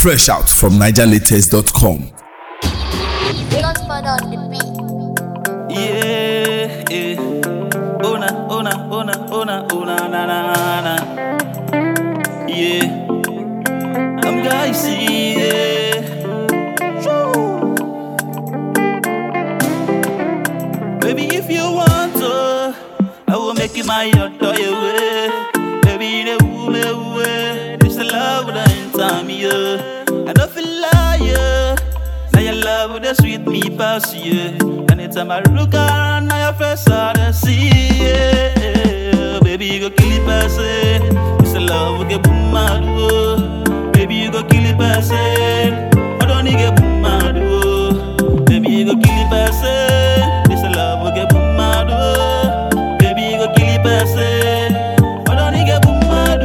Fresh out from NigerLatest.com. Godfather on the beat. Yeah. Ona, na. Yeah. I'm guys, yeah. Baby, if you want to, I will make you my auto way. Baby, the way. This love that in time, yeah. I don't feel like yeah. Now your love would sweet me past you. Anytime I look around, now your face I see. Yeah. Baby, you go kill it person. This love will get boom mad. Baby, you go kill it person. I don't need get boom mad. Baby, you go kill it person. This love will get boom mad. Baby, you go kill it person. I don't need get boom mad.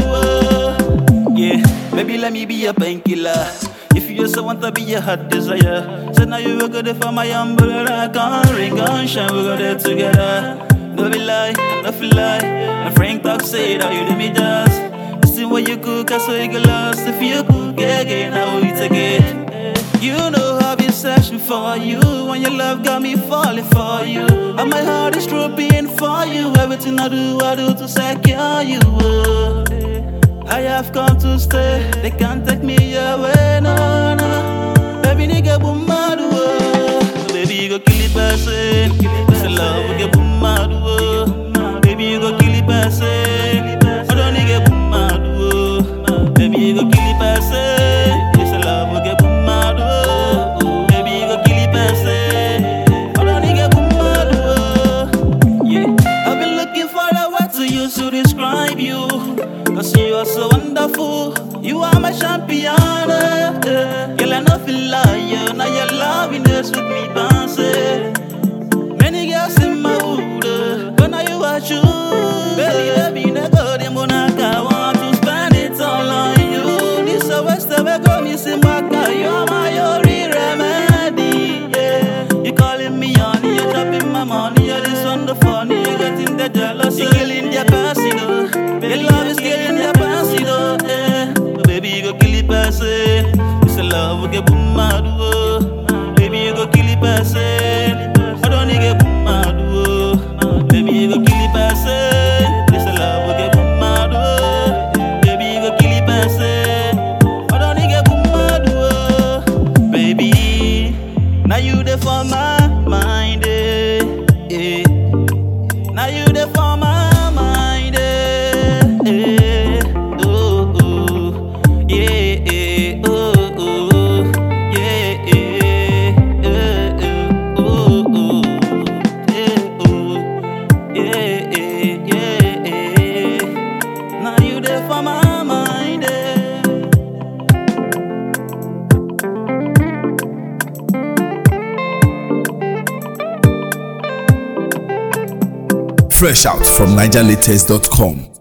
Yeah, baby, let me be your painkiller. If you just want to be your hot desire, so now you will go there for my umbrella. Gun ring, gun shine, we go there together. No be lie, no feel lie. My friend talk say that you do me just. Listen when you cook, I saw you get lost. If you cook again, I will eat again. You know I've been searching for you. When your love got me falling for you. And my heart is dropping for you. Everything I do to secure you. I have come to stay. They can't take me away, no. Baby, nigga, boom, mad, baby, you go kill it, person. This love will get boom, mad, baby, you go kill it, person. I don't nigga, boom, mad, baby, you go kill it, person. This love will get boom, mad, baby, you go kill it, person. I don't nigga, boom, mad, yeah. I've been looking for a word to use to describe you. Cause you are so wonderful, you are my champion, Girl, I know feel like you, now your lovingness with me bouncing. Many girls in my hood, but now you are true. Baby, never them I want to spend it all on you. This a west of a go missing back, you're my only remedy, yeah. You calling me on, you're dropping my money, you're this wonderful, you're getting the jealousy, you're killing their passing, your love is killing their passing, yeah. Baby, you go kill it, person. This a love will get boom mad, baby, you go kill it, person. I don't need get boom mad, baby, you go kill it, person. This a love will get boom mad, baby, you go kill it, person. I don't need get boom mad, baby. Now you there for my mind, yeah. Now you there for my mind, yeah. Oh, yeah, oh, yeah, yeah. Now you there for my mind, Fresh out from NigerLatest.com.